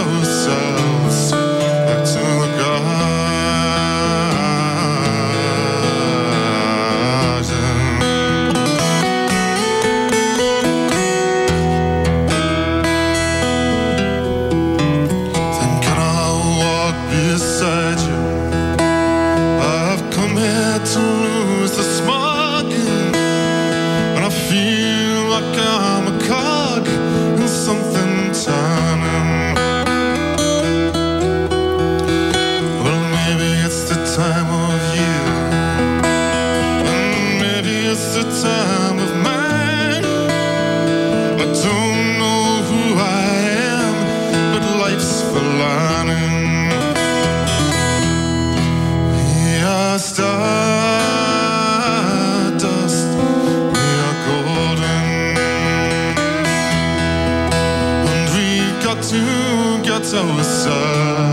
ourselves back to the garden. Then can I walk beside you? I've come here to lose the smoking, and I feel like I'm a cog in something turning. Well, maybe it's the time of year, and maybe it's the time of man. I don't know who I am, but life's for learning. We are stardust, we are golden, and we've got to get ourselves